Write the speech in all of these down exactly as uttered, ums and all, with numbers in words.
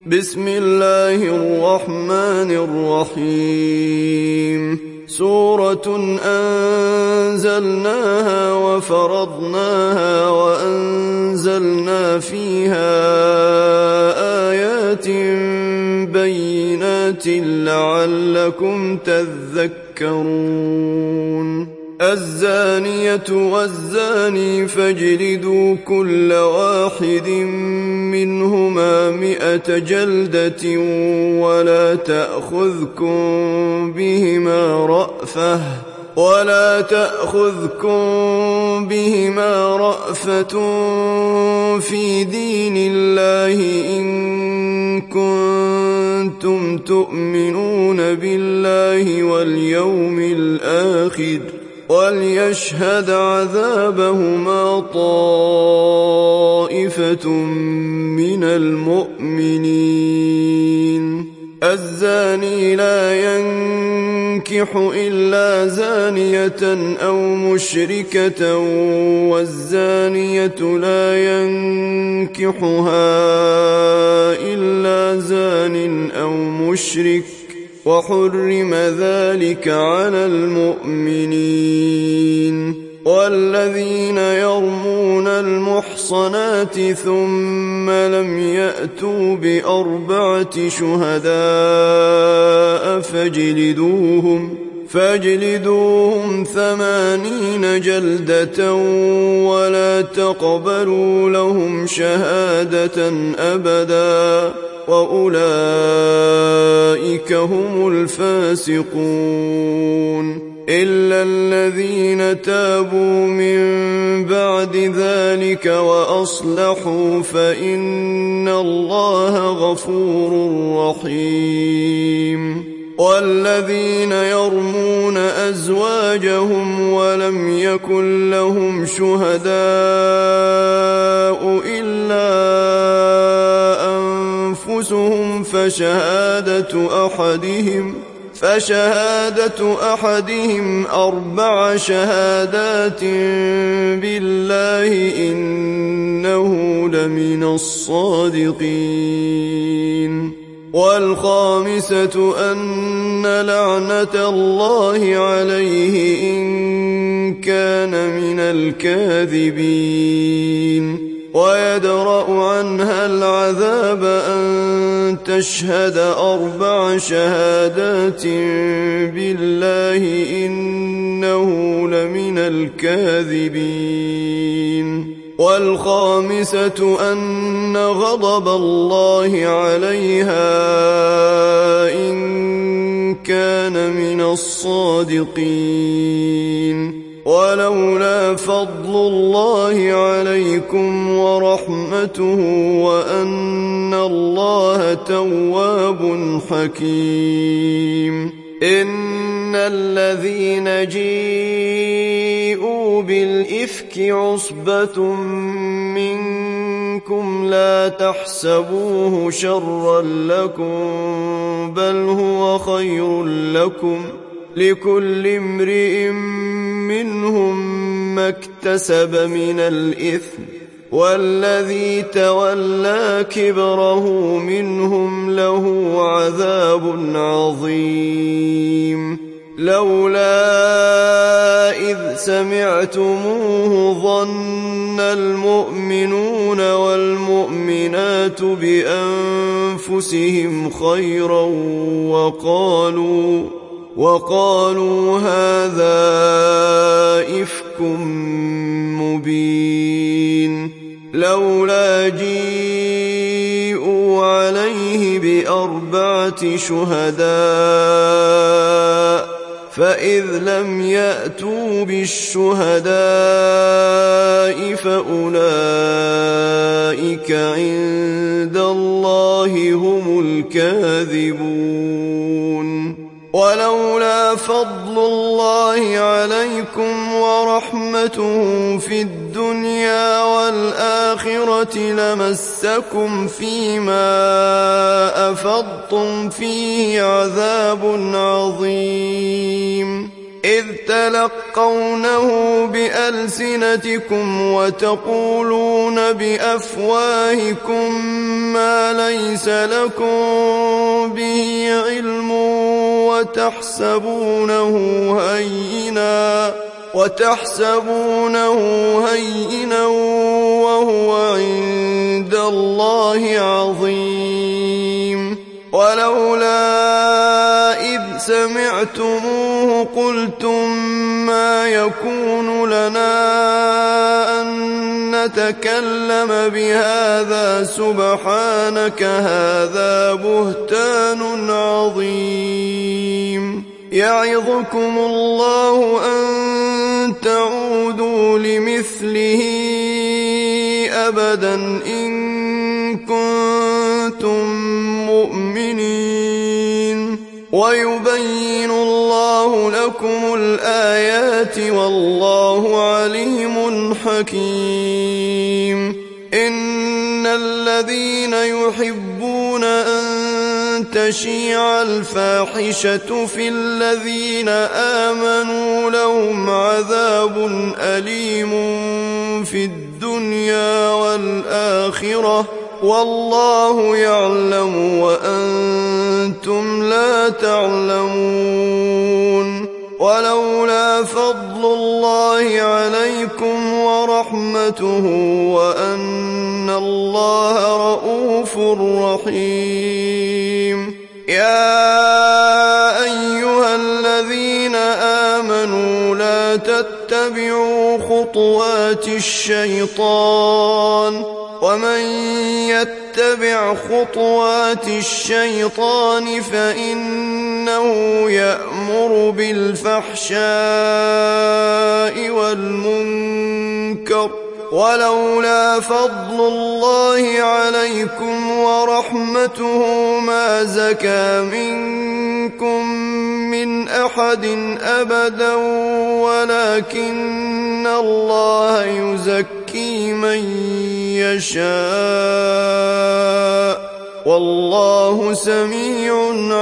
بسم الله الرحمن الرحيم سورة أنزلناها وفرضناها وأنزلنا فيها آيات بينات لعلكم تذكرون الزانية والزاني فاجلدوا كل واحد منهما مئة جلدة ولا تأخذكم بهما رأفة ولا تأخذكم بهما رأفة في دين الله إن كنتم تؤمنون بالله واليوم الآخر وليشهد عذابهما طائفة من المؤمنين الزاني لا ينكح إلا زانية أو مشركة والزانية لا ينكحها إلا زان أو مشرك وحرم ذلك على المؤمنين والذين يرمون المحصنات ثم لم يأتوا بأربعة شهداء فاجلدوهم فاجلدوهم ثمانين جلدة ولا تقبلوا لهم شهادة أبدا وأولئك هم الفاسقون إلا الذين تابوا من بعد ذلك وأصلحوا فإن الله غفور رحيم والذين يرمون أزواجهم ولم يكن لهم شهداء إلا أنفسهم فشهادة أحدهم فشهادة أحدهم أربع شهادات بالله إنه لمن الصادقين والخامسة أن لعنة الله عليه إن كان من الكاذبين ويدرأ عنها العذاب أن تشهد أربع شهادات بالله إنه لمن الكاذبين والخامسة أن غضب الله عليها إن كان من الصادقين ولولا فضل الله عليكم ورحمته وأن الله تواب حكيم إن الذين جيءوا بالإفك عصبة منكم لا تحسبوه شرا لكم بل هو خير لكم لكل امرئ منهم ما اكتسب من الإثم والذي تولى كبره منهم له عذاب عظيم لولا إذ سمعتموه ظن المؤمنون والمؤمنات بأنفسهم خيرا وقالوا وقالوا هذا إفك مبين لولا جيءوا عليه بأربعة شهداء فإذ لم يأتوا بالشهداء فأولئك عند الله هم الكاذبون ولولا فضل الله عليكم ورحمته في الدنيا والآخرة لمسكم فيما أفضتم فيه عذاب عظيم إذ تلقونه بألسنتكم وتقولون بأفواهكم ما ليس لكم به علم وتحسبونه هينا وتحسبونه هينا وهو عند الله عظيم. ولولا إذ سمعتموه قلتم ما يكون لنا أن نتكلم بهذا سبحانك هذا بهتان عظيم. يعظكم الله أن تعودوا لمثله أبدا إن كنتم مؤمنين. ويبين الله لكم الآيات والله عليم حكيم. إن الذين يحبون أن تشيع الفاحشة في الذين آمنوا لهم عذاب أليم في الدنيا والآخرة والله يعلم وأنتم لا تعلمون. ولولا فضل الله عليكم ورحمته وأن الله رءوف رحيم. يا أيها الذين آمنوا لا تتبعوا خطوات الشيطان ومن يتبع خطوات الشيطان فإنه يأمر بالفحشاء والمنكر. ولولا فضل الله عليكم ورحمته ما زكى منكم من أحد أبدا ولكن الله يزكي من يشاء والله سميع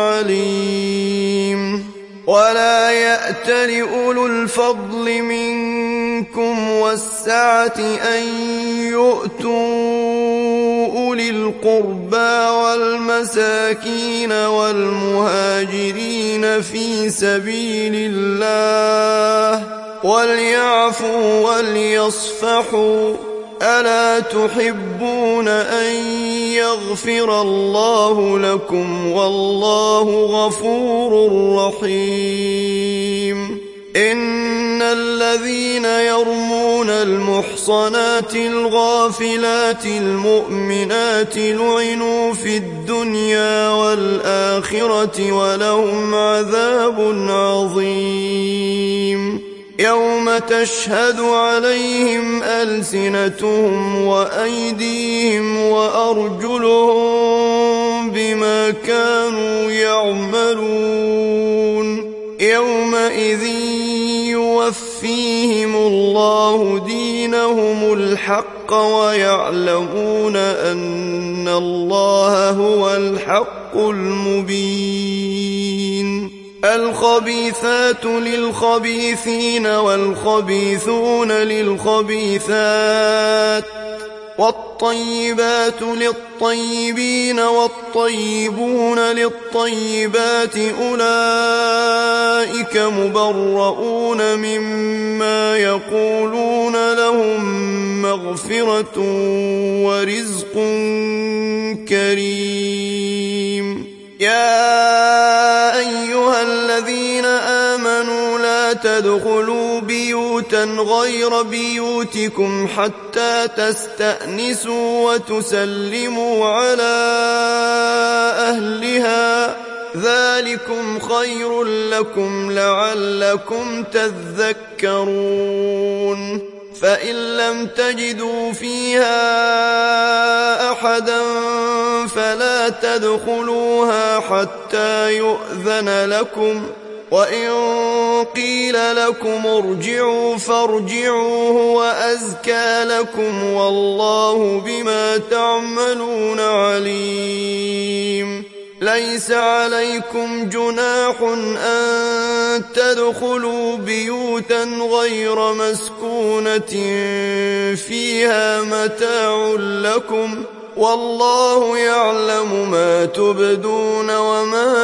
عليم. ولا يأتل أولو الفضل منكم والسعة أن يؤتوا أولي القربى والمساكين والمهاجرين في سبيل الله وليعفوا وليصفحوا ألا تحبون أن يغفر الله لكم والله غفور رحيم. إن الذين يرمون المحصنات الغافلات المؤمنات لعنوا في الدنيا والآخرة ولهم عذاب عظيم. يوم تشهد عليهم ألسنتهم وأيديهم وأرجلهم بما كانوا يعملون. يومئذ يوفيهم الله دينهم الحق ويعلمون أن الله هو الحق المبين. الخبيثات للخبيثين والخبيثون للخبيثات والطيبات للطيبين والطيبون للطيبات أولئك مبرؤون مما يقولون لهم مغفرة ورزق كريم. يا أيها الذين آمنوا لا تدخلوا بيوتا غير بيوتكم حتى تستأنسوا وتسلموا على أهلها ذلكم خير لكم لعلكم تذكرون. فإن لم تجدوا فيها أحدا فلا تدخلوها حتى يؤذن لكم وإن قيل لكم ارجعوا فارجعوا هو أزكى لكم والله بما تعملون عليم. ليس عليكم جناح أن تدخلوا بيوتا غير مسكونة فيها متاع لكم والله يعلم ما تبدون وما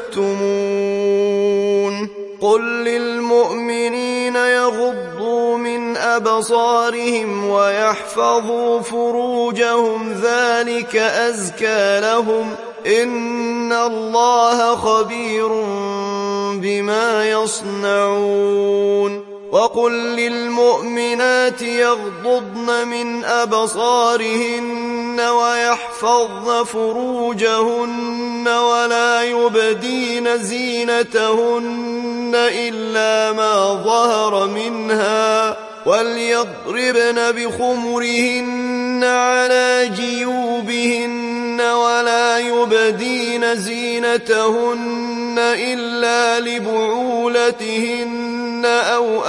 تكتمون قل للمؤمنين يغضوا من أبصارهم ويحفظوا فروجهم ذلك أزكى لهم إن الله خبير بما يصنعون وقل للمؤمنات يغضضن من أبصارهن ويحفظن فروجهن ولا يبدين زينتهن إلا ما ظهر منها وليضربن بخمرهن على جيوبهن ولا يبدين زينتهن إلا لبعولتهن أو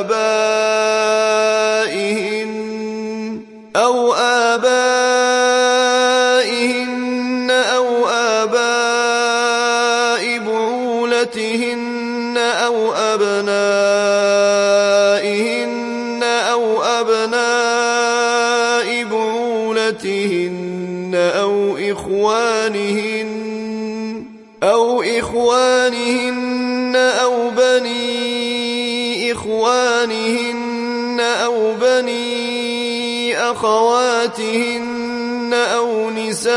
آبائهن أو آبائهن أو آباء بعولتهن أو أبنائهن أو أبناء بعولتهن أو إخوانهن أو إخوانهن أو بني إخوانهن أو بني أخواتهن أو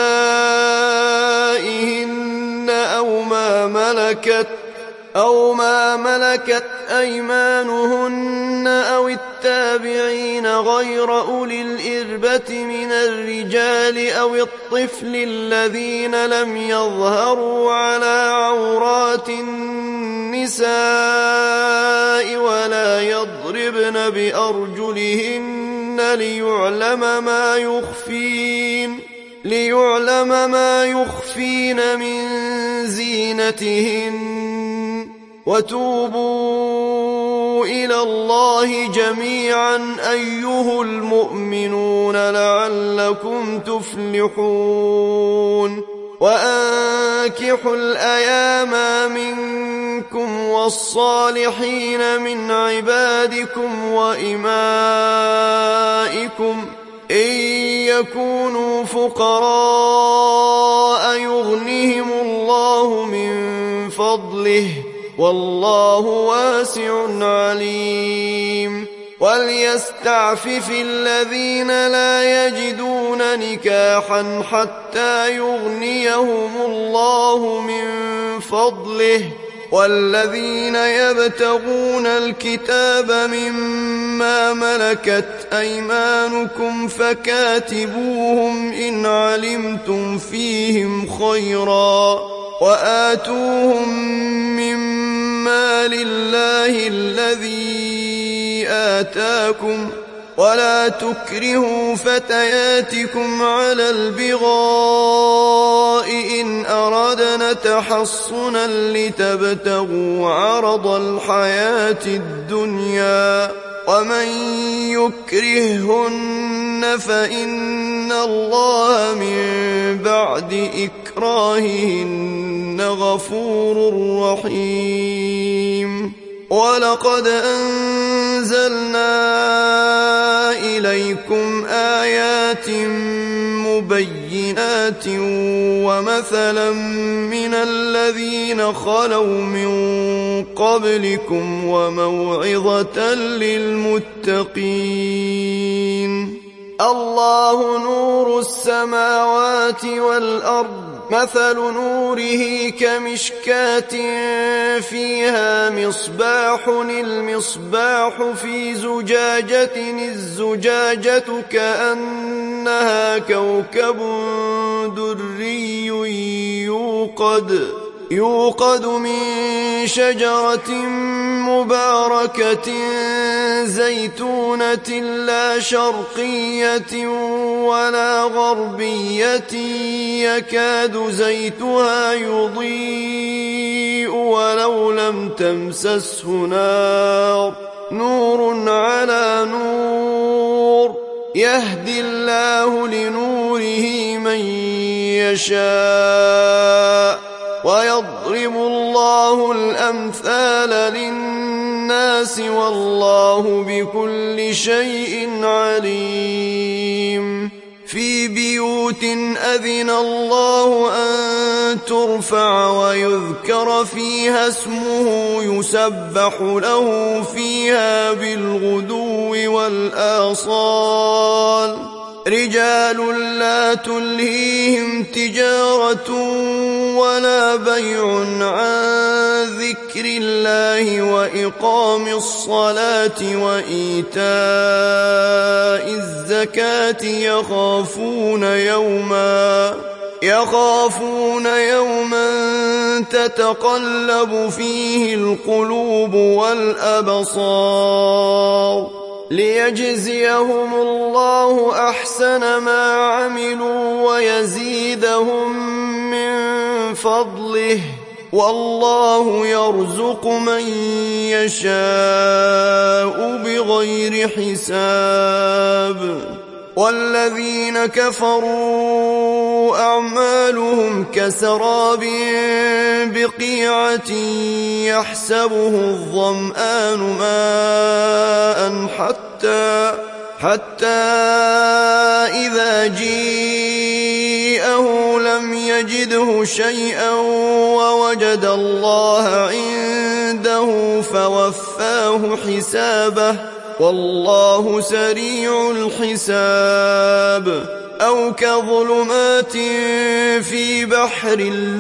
نسائهن أو ما ملكت أو ما ملكت أيمانهن أو التابعين غير أولي الإربة من الرجال أو الطفل الذين لم يظهروا على عورات النساء ولا يضربن بأرجلهن ليعلم ما يخفين ليعلم ما يخفين من زينتهن وتوبوا إلى الله جميعا أيها المؤمنون لعلكم تفلحون وأنكحوا الأيام منكم والصالحين من عبادكم وإمائكم إن يكونوا فقراء يغنهم الله من فضله والله واسع عليم وليستعفف الذين لا يجدون نكاحا حتى يغنيهم الله من فضله والذين يبتغون الكتاب مما ملكت أيمانكم فكاتبوهم إن علمتم فيهم خيرا وآتوهم مما لله الذي آتاكم ولا تكرهوا فتياتكم على البغاء إن أردنا تحصنا لتبتغوا عرض الحياة الدنيا ومن يكرههن فإن الله من بعد إكراههن غفور رحيم ولقد أنزلنا إليكم آيات مبينات ومثلا من الذين خلوا من قبلكم وموعظة للمتقين الله نور السماوات والأرض مثل نوره كمشكاة فيها مصباح المصباح في زجاجة الزجاجة كأنها كوكب دري يوقد يوقد من شجرة مباركة زيتونة لا شرقية ولا غربية يكاد زيتها يضيء ولو لم تمسسه نار نور على نور يهدي الله لنوره من يشاء الأمثال للناس والله بكل شيء عليم في بيوت أذن الله أن ترفع ويذكر فيها اسمه يسبح له فيها بالغدو والآصال رجال لا تلهيهم تجارة ولا بيع عن ذكر الله وإقام الصلاة وإيتاء الزكاة يخافون يوما يخافون يوما تتقلب فيه القلوب والأبصار ليجزيهم الله أحسن ما عملوا ويزيدهم من فضله والله يرزق من يشاء بغير حساب والذين كفروا أعمالهم كسراب بقيعة يحسبه الظمآن ماء حتى حتى إذا جيءه لم يجده شيئا ووجد الله عنده فوفاه حسابه والله سريع الحساب أو كظلمات في بحر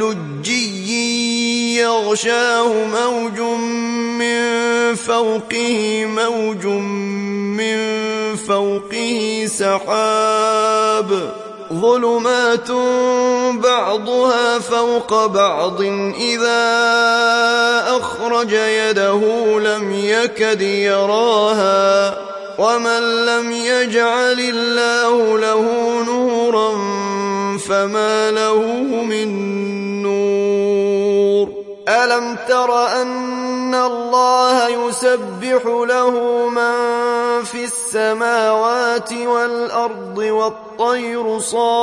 لجي يغشاه موج من فوقه موج من فوقه سحاب ظلمات بعضها فوق بعض إذا أخرج يده لم يكد يراها ومن لم يجعل الله له نورا فما له من نور ألم تر أن الله يسبح له من في السماوات والأرض والطير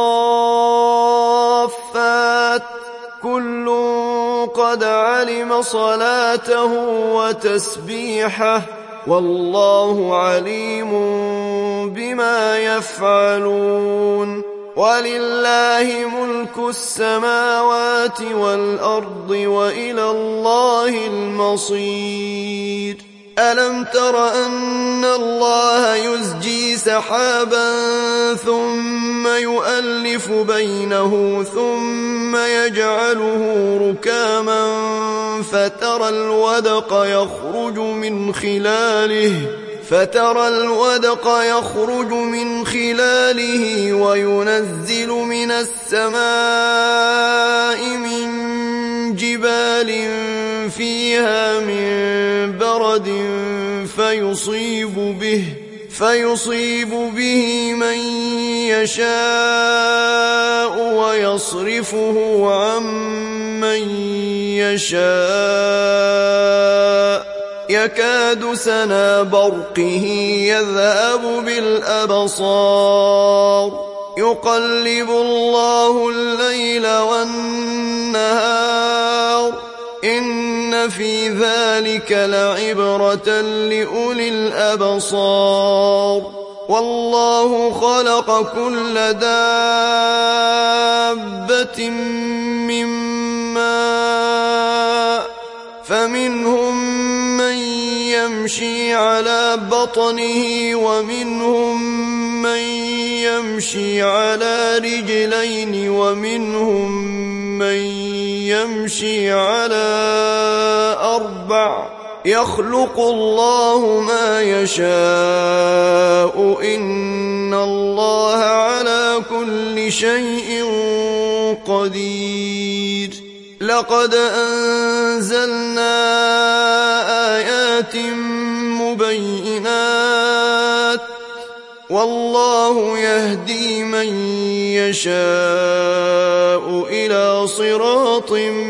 صافات كل قد علم صلاته وتسبيحه والله عليم بما يفعلون ولله ملك السماوات والأرض وإلى الله المصير ألم تر أن الله يزجي سحابا ثم يؤلف بينه ثم يجعله ركاما فترى الودق يخرج من خلاله فترى الودق يخرج من خلاله وينزل من السماء من جبال فيها من برد فيصيب به فيصيب به من يشاء ويصرفه عن من يشاء يكاد سنا برقه يذهب بالأبصار يقلب الله الليل والنهار إن في ذلك لعبرة لأولي الأبصار والله خلق كل دابة من ماء فمنهم من يمشي على بطنه ومنهم من يمشي على رجلين ومنهم من يمشي على أربع يخلق الله ما يشاء إن الله على كل شيء قدير لقد أنزلنا آيات مبينات والله يهدي من يشاء إلى صراط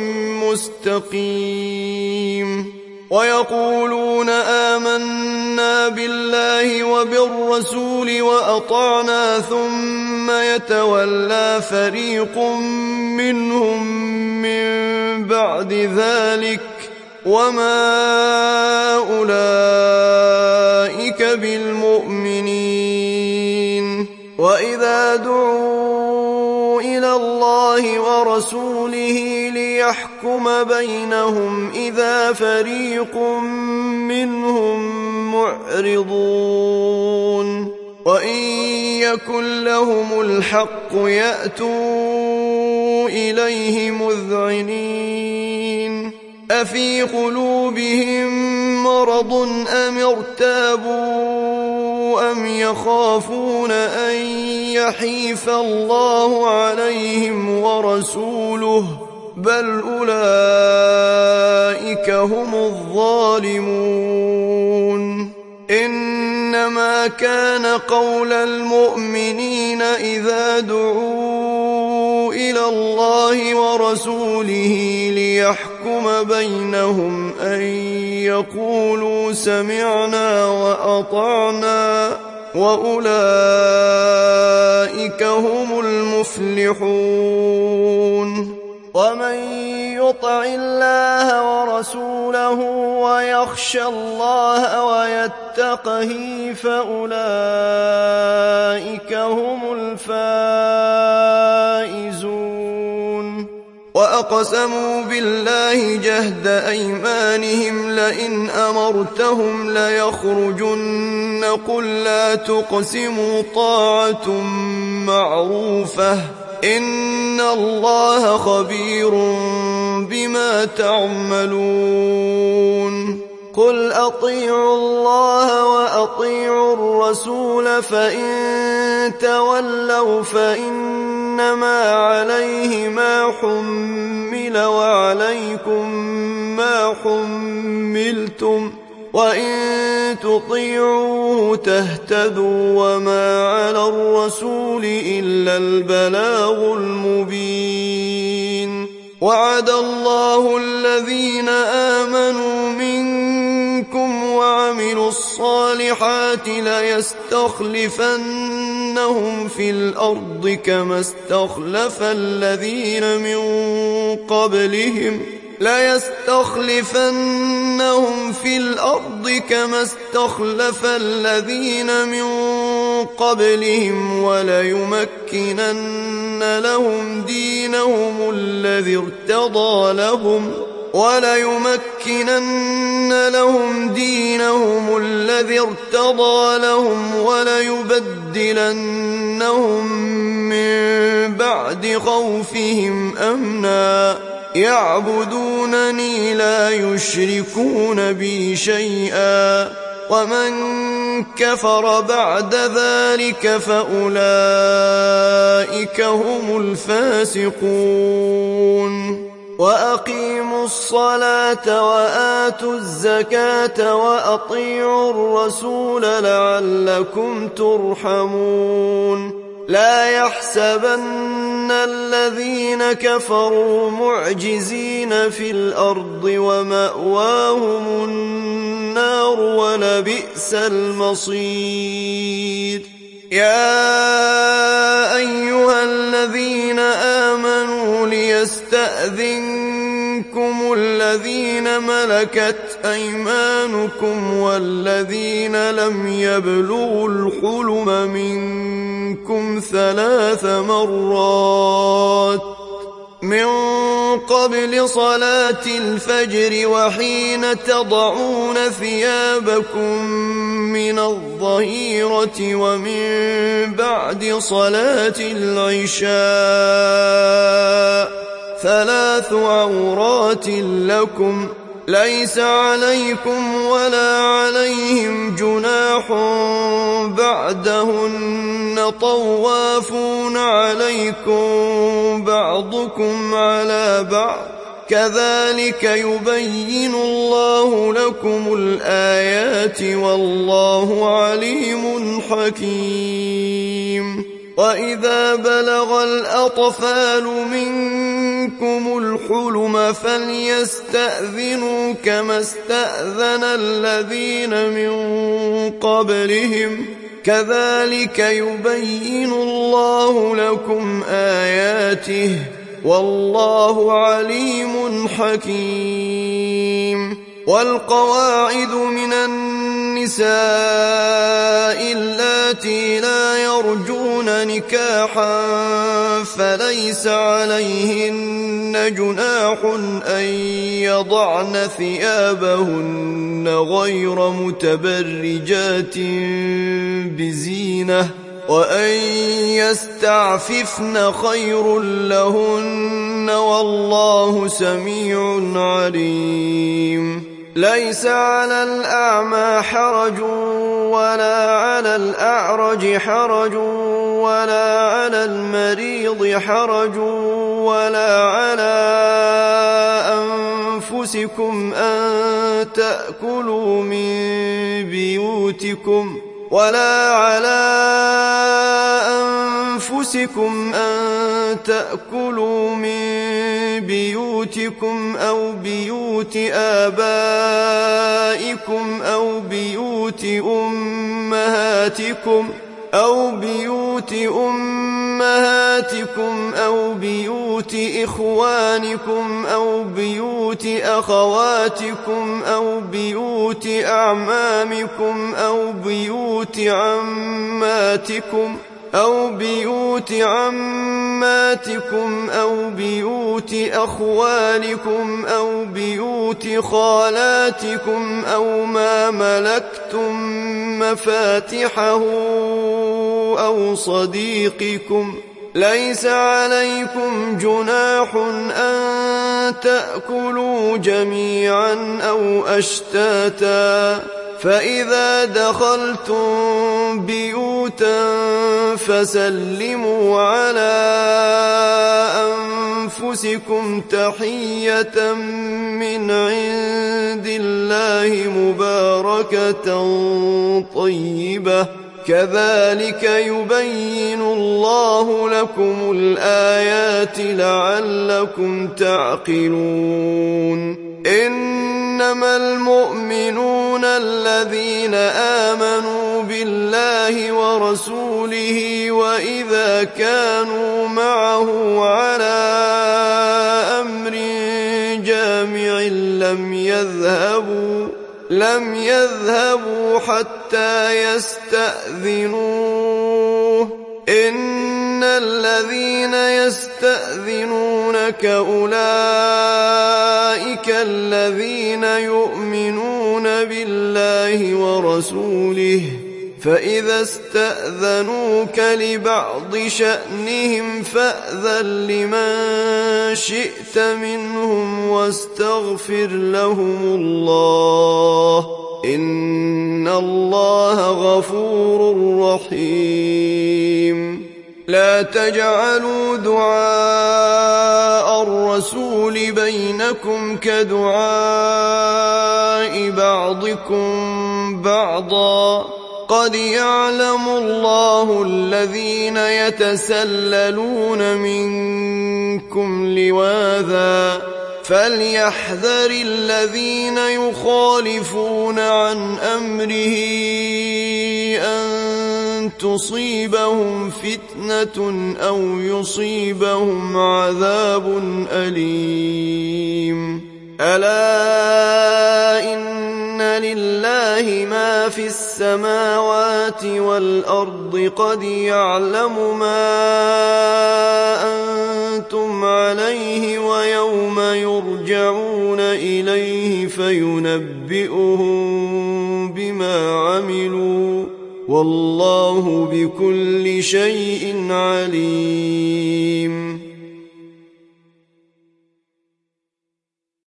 مستقيم ويقولون آمنا بالله وبالرسول وأطعنا ثم يتولى فريق منهم من بعد ذلك وما أولئك بالمؤمنين. وإذا دعوا إلى الله ورسوله ليحكم بينهم إذا فريق منهم معرضون. وإن يكن لهم الحق يأتوا إليه مذعنين. أفي قلوبهم مرض أم ارتابوا أم يخافون أن يحيف الله عليهم ورسوله بل أولئك هم الظالمون. إنما كان قول المؤمنين إذا دعوا إلى الله ورسوله ليحكم بينهم أن يقولوا سمعنا وأطعنا وأولئك هم المفلحون. ومن يطع الله ورسوله ويخشى الله ويتقه فأولئك هم الفائزون. وأقسموا بالله جهد أيمانهم لئن أمرتهم ليخرجن قل لا تقسموا طاعة معروفة إن الله خبير بما تعملون. قل أطيعوا الله وأطيعوا الرسول فإن تولوا فإنما عليه ما حمل وعليكم ما حملتم وإن تطيعوه تهتدوا وما على الرسول إلا البلاغ المبين. وعد الله الذين آمنوا منكم وعملوا الصالحات ليستخلفنهم في الأرض كما استخلف الذين من قبلهم ليستخلفنهم في الأرض كما استخلف الذين من قبلهم وليمكنن لهم دينهم الذي ارتضى لهم وليمكنن لهم دينهم الذي ارتضى لهم وليبدلنهم من بعد خوفهم أمنا يعبدونني لا يشركون بي شيئا ومن كفر بعد ذلك فأولئك هم الفاسقون. وأقيموا الصلاة وآتوا الزكاة وأطيعوا الرسول لعلكم ترحمون. لا يحسبن الذين كفروا معجزين في الأرض ومأواهم النار ولبئس المصير. يا أيها الذين آمنوا ليستأذنكم الذين ملكت أيمانكم والذين لم يبلغوا الحلم منكم ثلاث مرات من قبل صلاة الفجر وحين تضعون ثيابكم من الظهيرة ومن بعد صلاة العشاء ثلاث عورات لكم ليس عليكم ولا عليهم جناح بعدهن طوافون عليكم بعضكم على بعض كذلك يبين الله لكم الآيات والله عليم حكيم. وإذا بلغ الأطفال منكم الحلم فليستأذنوا كما استأذن الذين من قبلهم كذلك يبين الله لكم آياته والله عليم حكيم. والقواعد من النساء اللاتي لا يرجون نكاحا فليس عليهن جناح أن يضعن ثيابهن غير متبرجات بزينة وأن يستعففن خير لهن والله سميع عليم. ليس على الأعمى حرج ولا على الأعرج حرج ولا على المريض حرج ولا على أنفسكم أن تأكلوا من بيوتكم ولا على أنفسكم أن تأكلوا من بيوتكم أو بيوت آبائكم أو بيوت أمهاتكم أو بيوت أمهاتكم أو بيوت إخوانكم أو بيوت أخواتكم أو بيوت أعمامكم أو بيوت عماتكم أو بيوت عماتكم أو بيوت أخوالكم أو بيوت خالاتكم أو ما ملكتم مفاتحه أو صديقكم. ليس عليكم جناح أن تأكلوا جميعا أو أشتاتا فإذا دخلتم بيوتا فسلموا على أنفسكم تحية من عند الله مباركة طيبة كذلك يبين الله لكم الآيات لعلكم تعقلون. إنما المؤمنون الذين آمنوا بالله ورسوله وإذا كانوا معه على أمر جامع لم يذهبوا لم يذهبوا حتى يستأذنوه. إن الذين يستأذنونك أولئك الذين يؤمنون بالله ورسوله فإذا استأذنوك لبعض شأنهم فأذن لمن شئت منهم واستغفر لهم الله إن الله غفور رحيم. لا تجعلوا دعاء الرسول بينكم كدعاء بعضكم بعضا قد يعلم الله الذين يتسللون منكم لواذا فليحذر الذين يخالفون عن أمره أن تصيبهم فتنة أو يصيبهم عذاب أليم. ألا إن لله ما في السماوات والأرض قد يعلم ما أنتم عليه ويوم يرجعون إليه فينبئهم بما عملوا والله بكل شيء عليم.